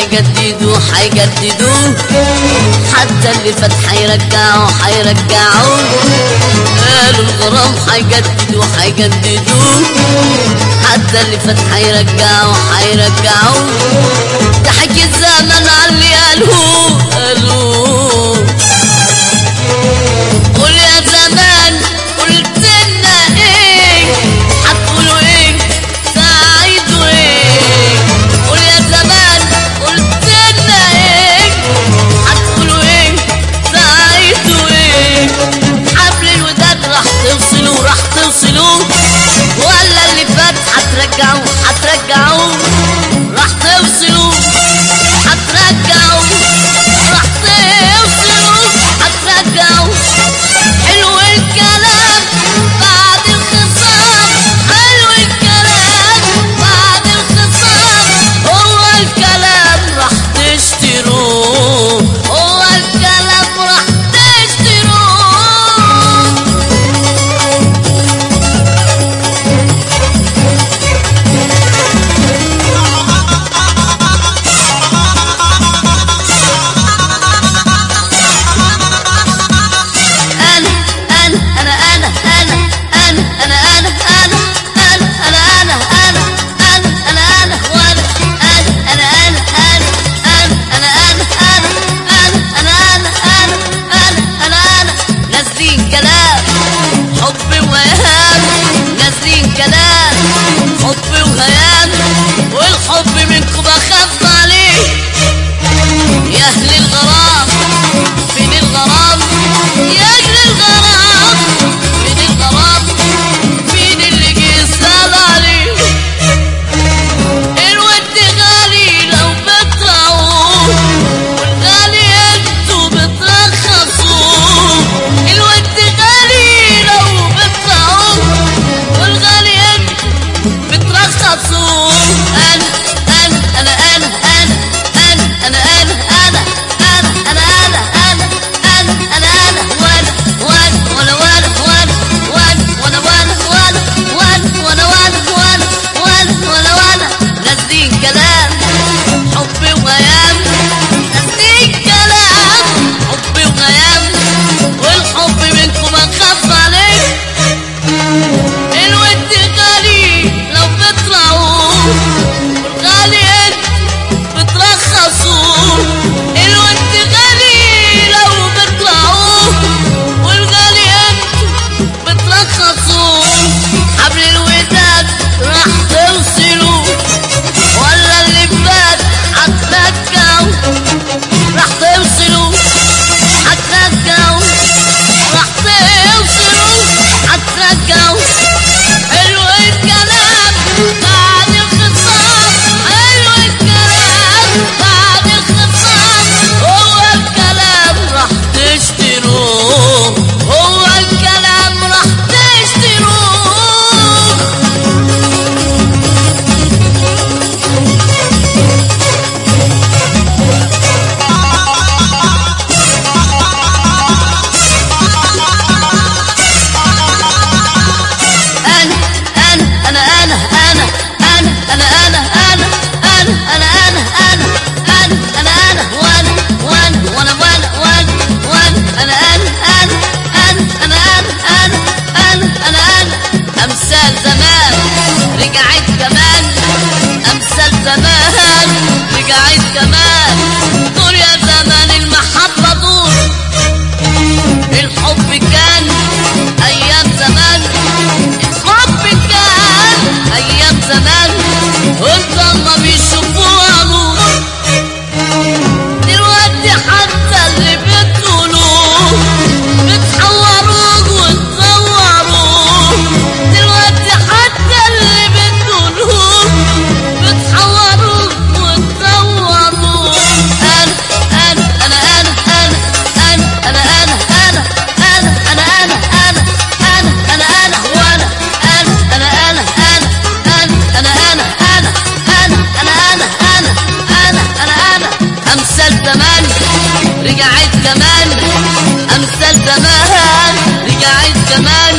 حيجددوا حتى اللي فات حيرجعوا قالوا الغرام حيجددوا حتى اللي فات حيرجعوا ضحك الزمن على اللي قالوه قول يا زمان قلت لنا ايه هتقولوا ايه ساعدوا ايه قول يا زمان قلت لنا ايه هتقولوا ايه ساعدوا ايه حبل الوداد راح توصلوا ولا اللي فات هترجعوا راح توصلوا هترجعوا حلو الكلام بعد الخصام هو الكلام راح تشتروه والحب منكم بخاف عليه يا اهل الغرام فين الغرام يا اهل الغرام فين الغرام مين اللي جه يسأل عليه الود غالي لو بترعوه والغالي انتوا بترخصوه الود غالي لو بترعوه والغالي انتوا بترخصوه دور يا زمان المحبة دور الحب كان أيام زمان وانت ما بيشوفوها نور دلوقتي حتى اللي بتقولوه بتحوروه وتصوروه دلوقتي حتى اللي بتقولوه بتحوروه وتصوروه رجعت كمان أمثال زمان رجعت كمان